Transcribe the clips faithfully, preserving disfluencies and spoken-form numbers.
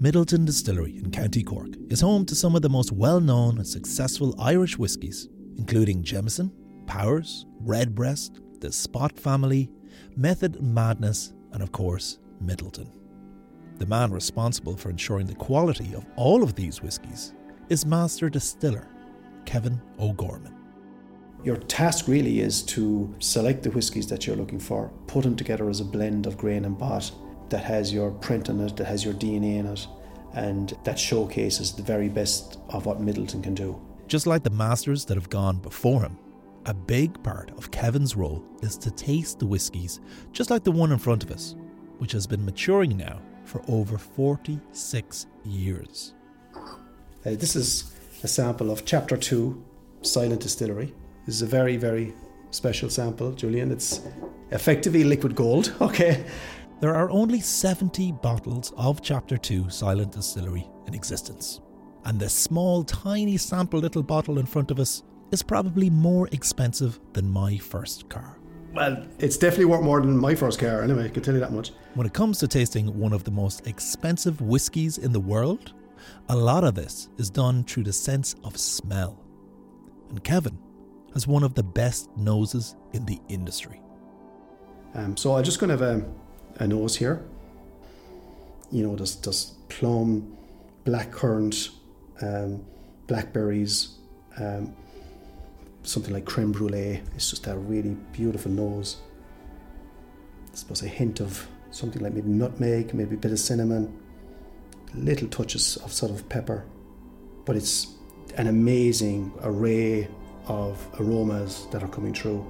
Midleton Distillery in County Cork is home to some of the most well-known and successful Irish whiskies, including Jameson, Powers, Redbreast, the Spot Family, Method and Madness, and of course, Midleton. The man responsible for ensuring the quality of all of these whiskies is Master Distiller Kevin O'Gorman. Your task really is to select the whiskies that you're looking for, put them together as a blend of grain and bot that has your print on it, that has your D N A in it, and that showcases the very best of what Midleton can do. Just like the masters that have gone before him, a big part of Kevin's role is to taste the whiskies, just like the one in front of us, which has been maturing now for over forty-six years. Uh, this is a sample of Chapter two, Silent Distillery. This is a very, very special sample, Julian. It's effectively liquid gold, okay? There are only seventy bottles of Chapter two Silent Distillery in existence. And the small, tiny sample little bottle in front of us is probably more expensive than my first car. Well, it's definitely worth more than my first car anyway, I can tell you that much. When it comes to tasting one of the most expensive whiskies in the world, a lot of this is done through the sense of smell. And Kevin has one of the best noses in the industry. Um, so I'm just going to have a, a nose here. You know, there's, there's plum, blackcurrant, um, blackberries, um, something like creme brulee. It's just a really beautiful nose. I suppose a hint of something like maybe nutmeg, maybe a bit of cinnamon, little touches of sort of pepper. But it's an amazing array of aromas that are coming through.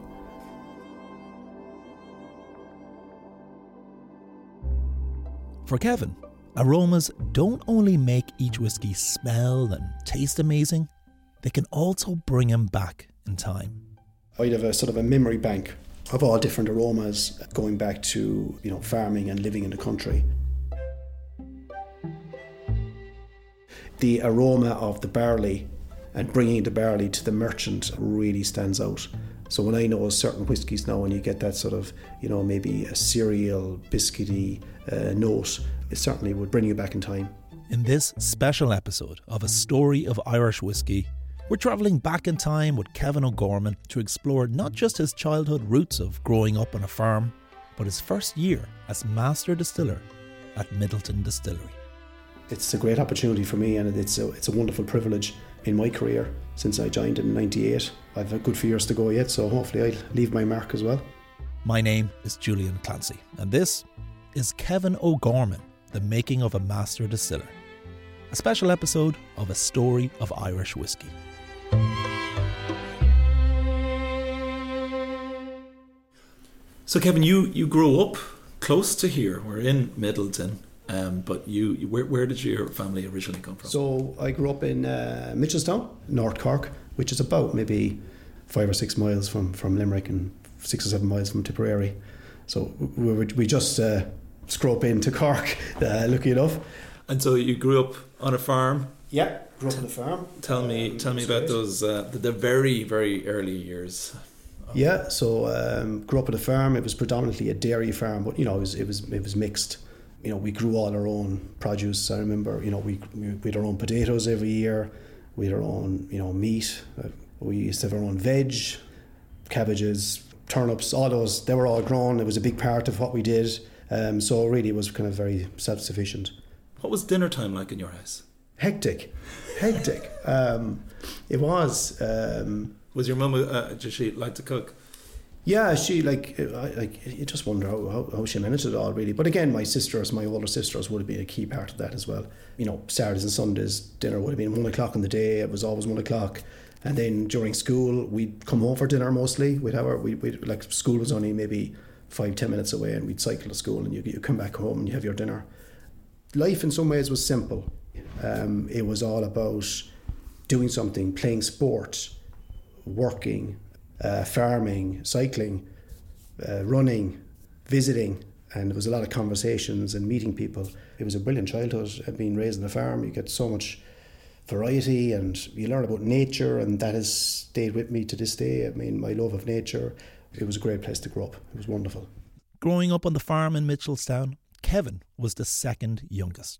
For Kevin, aromas don't only make each whiskey smell and taste amazing, they can also bring him back in time. I'd have a sort of a memory bank of all different aromas going back to, you know, farming and living in the country. The aroma of the barley and bringing the barley to the merchant really stands out. So when I know certain whiskies now, and you get that sort of, you know, maybe a cereal, biscuity uh, note, it certainly would bring you back in time. In this special episode of A Story of Irish Whiskey, we're travelling back in time with Kevin O'Gorman to explore not just his childhood roots of growing up on a farm, but his first year as Master Distiller at Midleton Distillery. It's a great opportunity for me, and it's a, it's a wonderful privilege in my career since I joined in ninety-eight. I've a good few years to go yet, so hopefully I'll leave my mark as well. My name is Julian Clancy, and this is Kevin O'Gorman, the making of a Master Distiller. A special episode of A Story of Irish Whiskey. So Kevin, you, you grew up close to here. We're in Midleton. Um, but you, you where, where did your family originally come from? So I grew up in uh, Mitchelstown, North Cork, which is about maybe five or six miles from, from Limerick and six or seven miles from Tipperary. So we were, we just uh, scrope into Cork, uh, lucky enough. And so you grew up on a farm? Yeah, grew up on a farm. Tell me, um, tell me about those uh, the, the very very early years. Yeah, so um, grew up on a farm. It was predominantly a dairy farm, but you know it was it was it was mixed. You know, we grew all our own produce. I remember, you know, we we had our own potatoes every year. We had our own, you know, meat. We used to have our own veg, cabbages, turnips, all those. They were all grown. It was a big part of what we did. Um, so really it was kind of very self-sufficient. What was dinner time like in your house? Hectic. Hectic. um, it was. Um, was your mum, uh, did she like to cook? Yeah, she like I, like you just wonder how, how, how she managed it all really. But again, my sisters, my older sisters, would have been a key part of that as well. You know, Saturdays and Sundays dinner would have been one o'clock in the day. It was always one o'clock, and then during school we'd come home for dinner mostly. We'd have our we we like school was only maybe five ten minutes away, and we'd cycle to school, and you you come back home and you have your dinner. Life in some ways was simple. Um, it was all about doing something, playing sport, working. Uh, farming, cycling, uh, running, visiting, and there was a lot of conversations and meeting people. It was a brilliant childhood. Being raised on a farm, you get so much variety and you learn about nature, and that has stayed with me to this day. I mean, my love of nature, it was a great place to grow up. It was wonderful. Growing up on the farm in Mitchelstown, Kevin was the second youngest.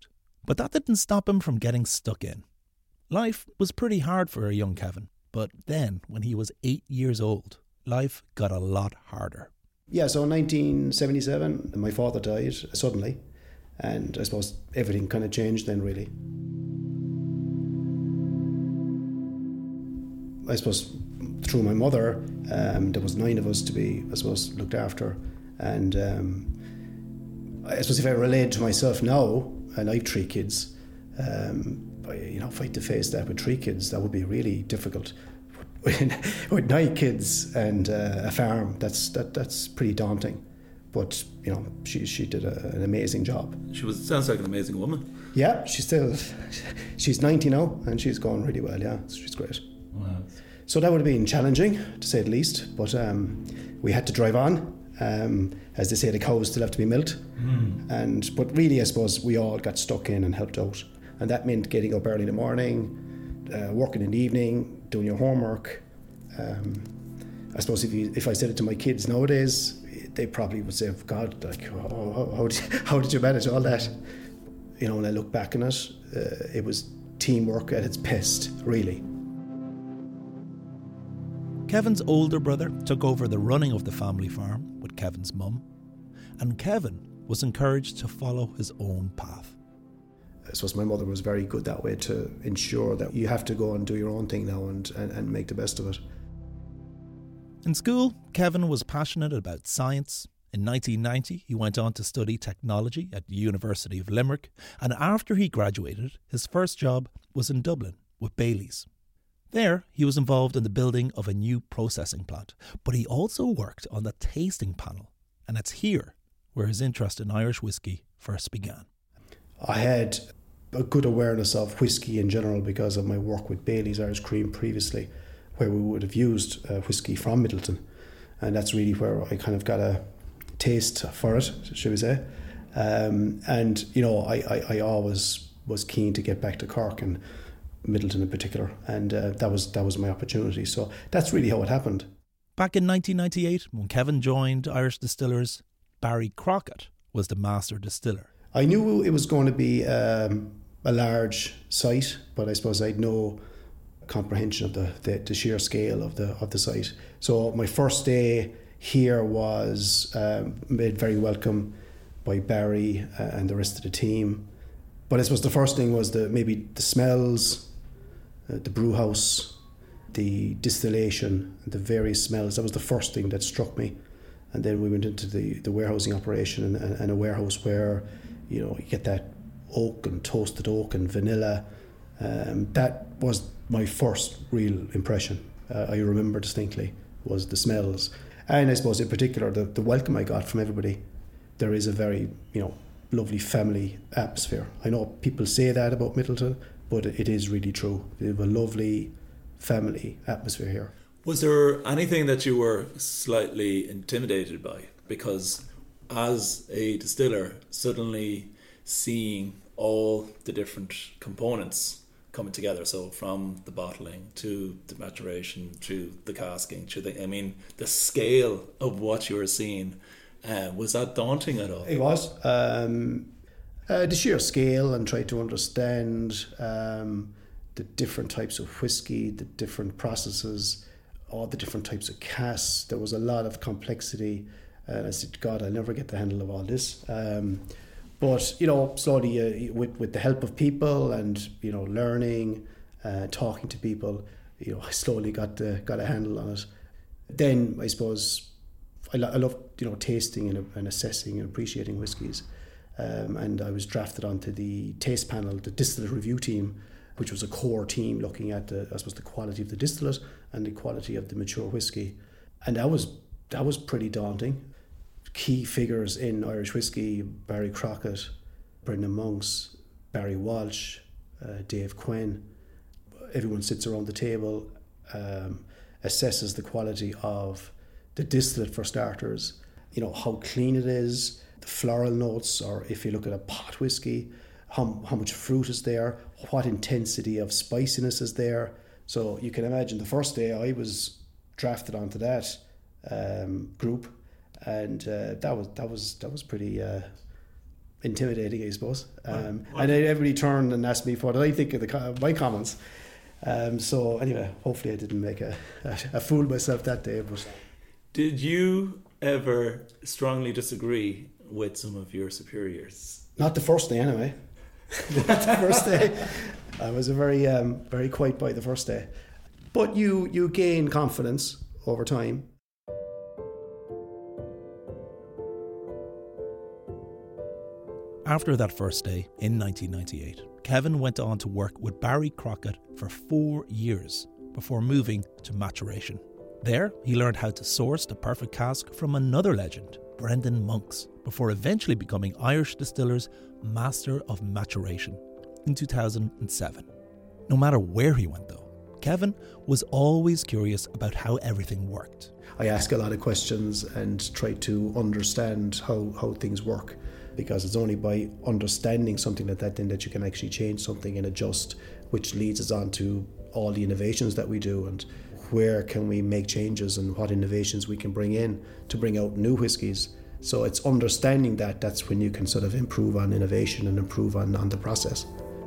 But that didn't stop him from getting stuck in. Life was pretty hard for a young Kevin, but then, when he was eight years old, life got a lot harder. Yeah, so in nineteen seventy-seven, my father died suddenly, and I suppose everything kind of changed then, really. I suppose through my mother, um, there was nine of us to be, I suppose, looked after. And um, I suppose if I relate to myself now, and I have three kids, um, I, you know, if I had to face that with three kids, that would be really difficult. With nine kids and uh, a farm, that's that that's pretty daunting. But you know, she she did a, an amazing job. She was sounds like an amazing woman. Yeah, she's still she's ninety now, and she's going really well. Yeah, she's great. Wow. So that would have been challenging, to say the least. But um, we had to drive on. Um, as they say, the cows still have to be milked. Mm. And but really, I suppose we all got stuck in and helped out, and that meant getting up early in the morning, uh, working in the evening, doing your homework. Um, I suppose if you, if I said it to my kids nowadays, they probably would say, "God, like, oh, how, how, did, how did you manage all that?" You know, when I look back on it, uh, it was teamwork at its best, really. Kevin's older brother took over the running of the family farm with Kevin's mum, and Kevin was encouraged to follow his own path. I suppose my mother was very good that way, to ensure that you have to go and do your own thing now and, and, and make the best of it. In school, Kevin was passionate about science. In nineteen ninety, he went on to study technology at the University of Limerick, and after he graduated, his first job was in Dublin with Bailey's. There, he was involved in the building of a new processing plant, but he also worked on the tasting panel, and it's here where his interest in Irish whiskey first began. I had a good awareness of whiskey in general because of my work with Bailey's Irish Cream previously, where we would have used uh, whiskey from Midleton, and that's really where I kind of got a taste for it, should we say. Um, and, you know, I, I, I always was keen to get back to Cork and Midleton in particular, and uh, that was that was my opportunity. So that's really how it happened. Back in nineteen ninety-eight, when Kevin joined Irish Distillers, Barry Crockett was the master distiller. I knew it was going to be um, a large site, but I suppose I had no comprehension of the, the, the sheer scale of the of the site. So my first day here was um, made very welcome by Barry uh, and the rest of the team. But I suppose the first thing was the maybe the smells, uh, the brew house, the distillation, the various smells. That was the first thing that struck me. And then we went into the, the warehousing operation, and, and, and a warehouse where, you know, you get that oak and toasted oak and vanilla. Um, that was my first real impression. Uh, I remember distinctly was the smells. And I suppose in particular the, the welcome I got from everybody. There is a very, you know, lovely family atmosphere. I know people say that about Midleton, but it is really true. We have a lovely family atmosphere here. Was there anything that you were slightly intimidated by? Because as a distiller, suddenly seeing all the different components coming together, so from the bottling to the maturation to the casking to the, I mean, the scale of what you were seeing, uh, was that daunting at all? It was. Um, uh, the sheer scale, and try to understand um, the different types of whiskey, the different processes, all the different types of casks. There was a lot of complexity. And I said, God, I'll never get the handle of all this. Um, but, you know, slowly uh, with, with the help of people and, you know, learning, uh, talking to people, you know, I slowly got the, got a handle on it. Then, I suppose, I, lo- I love, you know, tasting and, and assessing and appreciating whiskies. Um, and I was drafted onto the taste panel, the distillate review team, which was a core team looking at, the, I suppose, the quality of the distillate and the quality of the mature whiskey. And that was that was pretty daunting. Key figures in Irish whiskey: Barry Crockett, Brendan Monks, Barry Walsh, uh, Dave Quinn. Everyone sits around the table, um, assesses the quality of the distillate for starters. You know, how clean it is, the floral notes, or if you look at a pot whiskey, how how much fruit is there, what intensity of spiciness is there. So you can imagine the first day I was drafted onto that um, group, and uh, that was that was that was pretty uh, intimidating, I suppose. Um, and then everybody turned and asked me what did I think of the, my comments. Um, so anyway, hopefully I didn't make a, a, a fool of myself that day. But did you ever strongly disagree with some of your superiors? Not the first day, anyway. Not the first day. I was a very, um, very quiet boy the first day. But you, you gain confidence over time. After that first day in nineteen ninety-eight, Kevin went on to work with Barry Crockett for four years before moving to maturation. There, he learned how to source the perfect cask from another legend, Brendan Monks, before eventually becoming Irish Distillers Master of Maturation in two thousand seven. No matter where he went though, Kevin was always curious about how everything worked. I ask a lot of questions and try to understand how, how things work, because it's only by understanding something like that then that you can actually change something and adjust, which leads us on to all the innovations that we do and where can we make changes and what innovations we can bring in to bring out new whiskies. So it's understanding that, that's when you can sort of improve on innovation and improve on, on the process.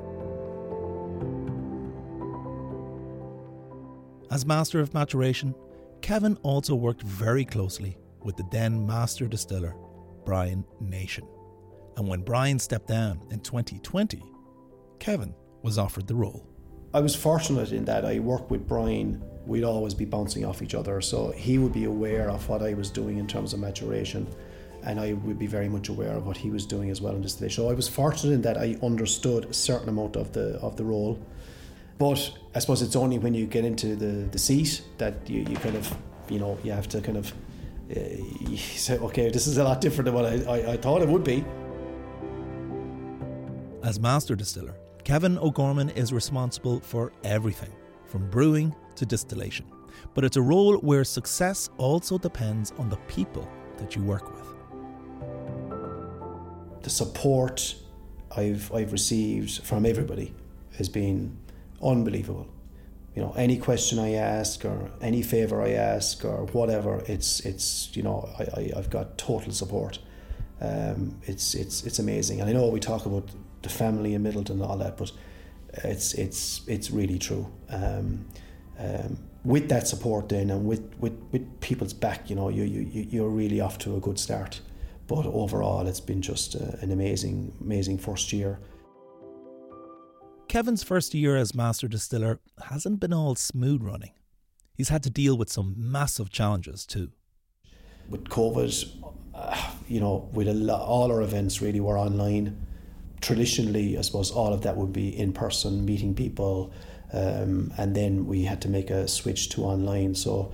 As Master of Maturation, Kevin also worked very closely with the then Master Distiller, Brian Nation. And when Brian stepped down in twenty twenty, Kevin was offered the role. I was fortunate in that I worked with Brian. We'd always be bouncing off each other, so he would be aware of what I was doing in terms of maturation, and I would be very much aware of what he was doing as well in distillation. So I was fortunate in that I understood a certain amount of the of the role. But I suppose it's only when you get into the, the seat that you, you kind of, you know, you have to kind of uh, you say, okay, this is a lot different than what I, I, I thought it would be. As Master Distiller, Kevin O'Gorman is responsible for everything, from brewing to distillation. But it's a role where success also depends on the people that you work with. The support I've I've received from everybody has been unbelievable. You know, any question I ask or any favour I ask or whatever, it's it's you know I, I I've got total support. Um, it's it's it's amazing, and I know we talk about the family in Midleton and all that, but it's it's it's really true. Um, um, with that support then, and with, with, with people's back, you know, you you you're really off to a good start. But overall, it's been just uh, an amazing amazing first year. Kevin's first year as Master Distiller hasn't been all smooth running. He's had to deal with some massive challenges too. With COVID, uh, you know, with a lot, all our events really were online. Traditionally, I suppose all of that would be in person, meeting people, um, and then we had to make a switch to online. So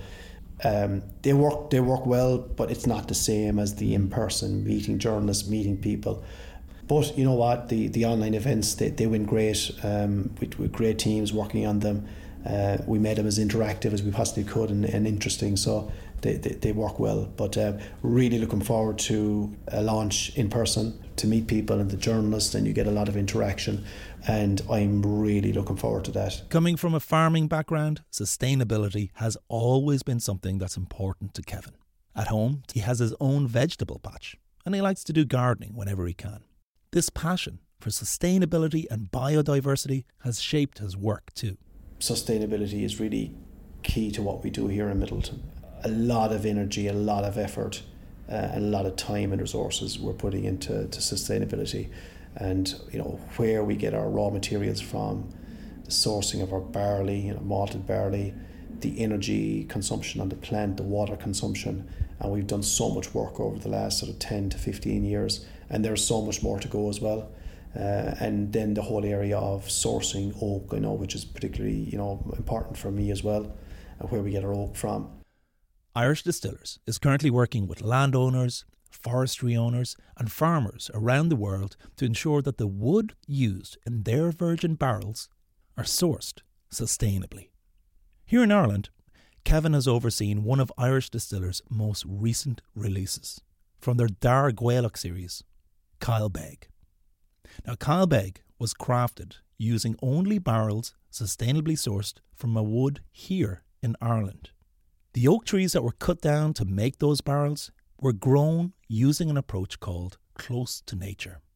um, they work they work well, but it's not the same as the in person meeting journalists, meeting people. But you know what, the, the online events, they, they went great, um, with, with great teams working on them. Uh, we made them as interactive as we possibly could and, and interesting, so they, they, they work well. But uh, really looking forward to a launch in person to meet people and the journalists, and you get a lot of interaction, and I'm really looking forward to that. Coming from a farming background, sustainability has always been something that's important to Kevin. At home, he has his own vegetable patch, and he likes to do gardening whenever he can. This passion for sustainability and biodiversity has shaped his work too. Sustainability is really key to what we do here in Midleton. A lot of energy, a lot of effort, uh, and a lot of time and resources we're putting into to sustainability. And you know, where we get our raw materials from, the sourcing of our barley, you know, malted barley, the energy consumption on the plant, the water consumption, and we've done so much work over the last sort of ten to fifteen years, and there's so much more to go as well. Uh, and then the whole area of sourcing oak, you know, which is particularly, you know, important for me as well, and where we get our oak from. Irish Distillers is currently working with landowners, forestry owners and farmers around the world to ensure that the wood used in their virgin barrels are sourced sustainably. Here in Ireland, Kevin has overseen one of Irish Distillers' most recent releases from their Dar Gaelach series, Kyle Beg. Now, Kyle Beg was crafted using only barrels sustainably sourced from a wood here in Ireland. The oak trees that were cut down to make those barrels were grown using an approach called close to nature.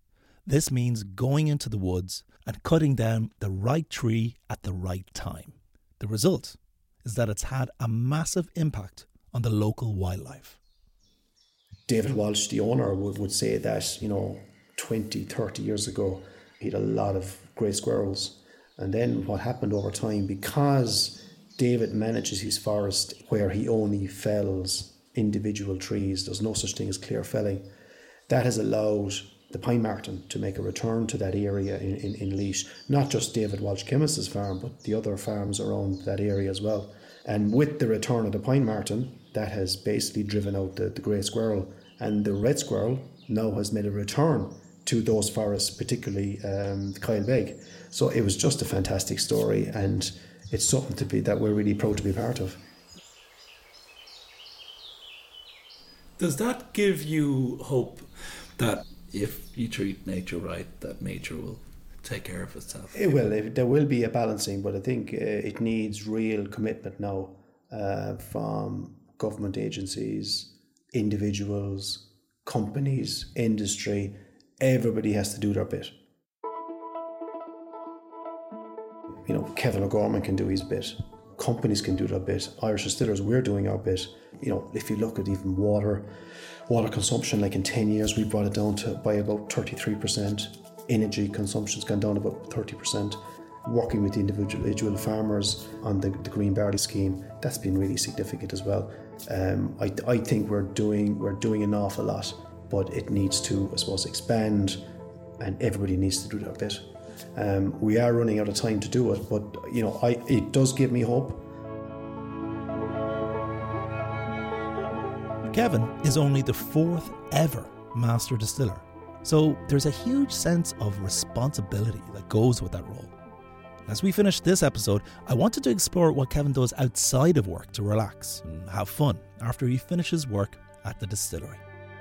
This means going into the woods and cutting down the right tree at the right time. The result is that it's had a massive impact on the local wildlife. David Walsh, the owner, would, would say that, you know, twenty, thirty years ago, he had a lot of grey squirrels. And then what happened over time, because David manages his forest where he only fells individual trees, there's no such thing as clear felling, that has allowed the pine marten to make a return to that area in, in, in Laois. Not just David Walsh Chemist's farm, but the other farms around that area as well. And with the return of the pine marten, that has basically driven out the, the grey squirrel. And the red squirrel now has made a return to those forests, particularly um, Kyle Beg. So it was just a fantastic story, and it's something to be that we're really proud to be part of. Does that give you hope that if you treat nature right, that nature will take care of itself? It will. It, there will be a balancing, but I think uh, it needs real commitment now uh, from government agencies, individuals, companies, industry. Everybody has to do their bit. You know, Kevin O'Gorman can do his bit. Companies can do their bit. Irish Distillers, we're doing our bit. You know, if you look at even water, water consumption, like in ten years, we brought it down to by about thirty-three percent. Energy consumption's gone down about thirty percent. Working with the individual, individual farmers on the, the Green Barley scheme, that's been really significant as well. Um, I, I think we're doing we're doing an awful lot, but it needs to, I suppose, expand, and everybody needs to do their bit. Um, we are running out of time to do it, but you know, I, it does give me hope. Kevin is only the fourth ever master distiller, so there's a huge sense of responsibility that goes with that role. As we finish this episode, I wanted to explore what Kevin does outside of work to relax and have fun after he finishes work at the distillery.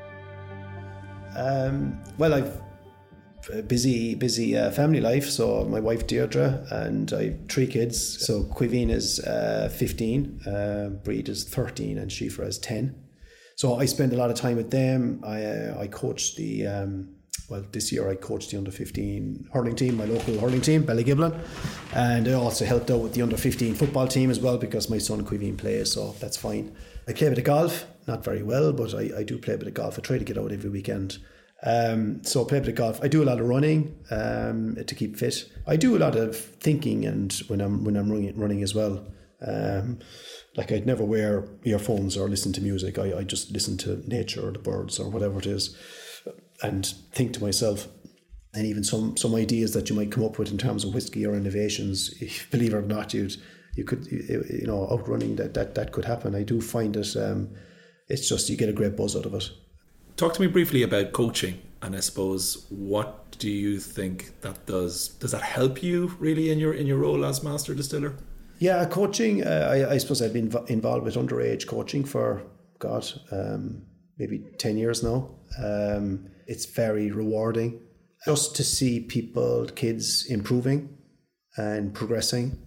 Um, well, I've a busy, busy uh, family life. So my wife Deirdre and I have three kids. So Quiveen is uh, fifteen, uh, Breed is thirteen, and Shifra is ten. So I spend a lot of time with them. I uh, I coach the um, well this year I coached the under fifteen hurling team, my local hurling team, Ballygiblin, and I also helped out with the under fifteen football team as well because my son Quiveen plays, so that's fine. I play a bit of golf, not very well, but I, I do play a bit of golf. I try to get out every weekend. Um, so I play a bit of golf. I do a lot of running um, to keep fit. I do a lot of thinking, and when I'm when I'm running, running as well. Um, like I'd never wear earphones or listen to music. I, I just listen to nature or the birds or whatever it is, and think to myself. And even some some ideas that you might come up with in terms of whiskey or innovations, believe it or not, you'd you could you know outrunning that that that could happen. I do find it. Um, it's just you get a great buzz out of it. Talk to me briefly about coaching, and I suppose what do you think that does? Does that help you really in your in your role as master distiller? Yeah, coaching. Uh, I, I suppose I've been involved with underage coaching for God, um, maybe ten years now. Um, it's very rewarding just to see people, kids improving and progressing,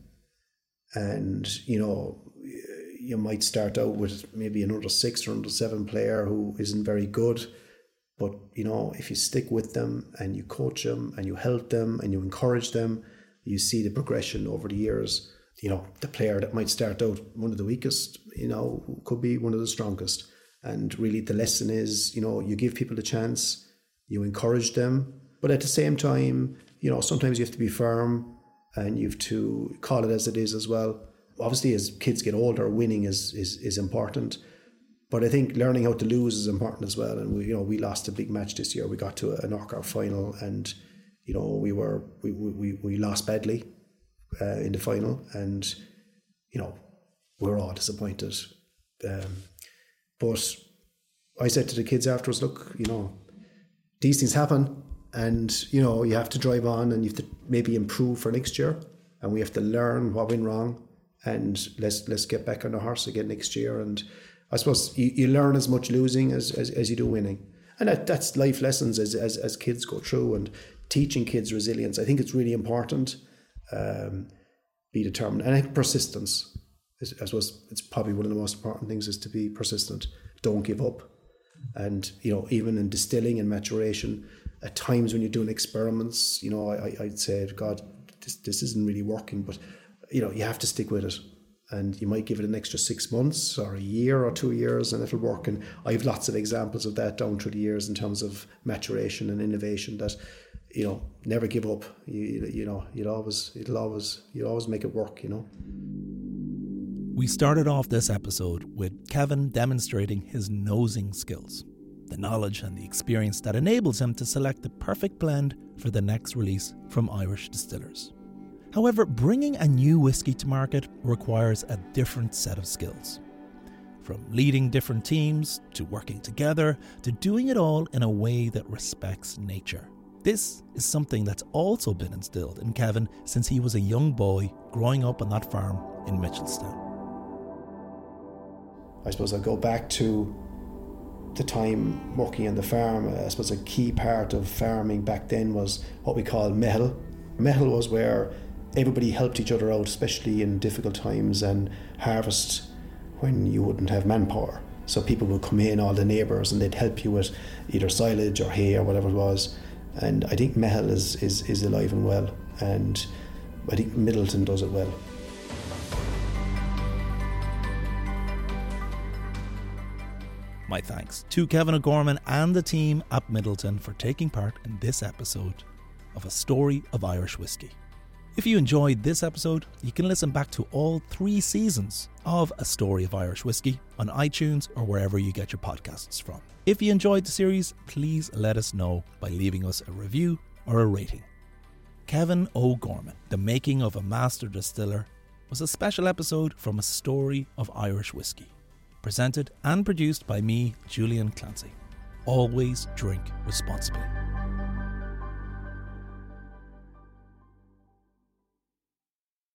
and you know. You might start out with maybe an under six or under seven player who isn't very good, but you know, if you stick with them and you coach them and you help them and you encourage them, you see the progression over the years. You know, the player that might start out one of the weakest, you know, could be one of the strongest. And really the lesson is, you know, you give people a chance, you encourage them, but at the same time, you know, sometimes you have to be firm and you have to call it as it is as well. Obviously, as kids get older, winning is, is is important, but I think learning how to lose is important as well. And we, you know, we lost a big match this year. We got to a knockout final, and you know, we were we we, we lost badly uh, in the final, and you know, we were all disappointed. Um, but I said to the kids afterwards, look, you know, these things happen, and you know, you have to drive on, and you have to maybe improve for next year, and we have to learn what went wrong. And let's let's get back on the horse again next year. And I suppose you, you learn as much losing as, as, as you do winning. And that, that's life lessons as, as as kids go through, and teaching kids resilience. I think it's really important. Um, be determined. And I think persistence, is, I suppose it's probably one of the most important things, is to be persistent. Don't give up. And, you know, even in distilling and maturation, at times when you're doing experiments, you know, I, I'd say, God, this, this isn't really working, but, you know, you have to stick with it. And you might give it an extra six months or a year or two years and it'll work. And I have lots of examples of that down through the years in terms of maturation and innovation that, you know, never give up. You, you know, you'll always, it'll always, you'll always make it work, you know. We started off this episode with Kevin demonstrating his nosing skills, the knowledge and the experience that enables him to select the perfect blend for the next release from Irish distillers. However, bringing a new whiskey to market requires a different set of skills. From leading different teams, to working together, to doing it all in a way that respects nature. This is something that's also been instilled in Kevin since he was a young boy growing up on that farm in Mitchelstown. I suppose I'll go back to the time working on the farm. I suppose a key part of farming back then was what we call mehel. Mehel was where everybody helped each other out, especially in difficult times and harvest when you wouldn't have manpower. So people would come in, all the neighbours, and they'd help you with either silage or hay or whatever it was. And I think mehel is, is, is alive and well, and I think Midleton does it well. My thanks to Kevin O'Gorman and the team at Midleton for taking part in this episode of A Story of Irish Whiskey. If you enjoyed this episode, you can listen back to all three seasons of A Story of Irish Whiskey on iTunes or wherever you get your podcasts from. If you enjoyed the series, please let us know by leaving us a review or a rating. Kevin O'Gorman, The Making of a Master Distiller, was a special episode from A Story of Irish Whiskey, presented and produced by me, Julian Clancy. Always drink responsibly.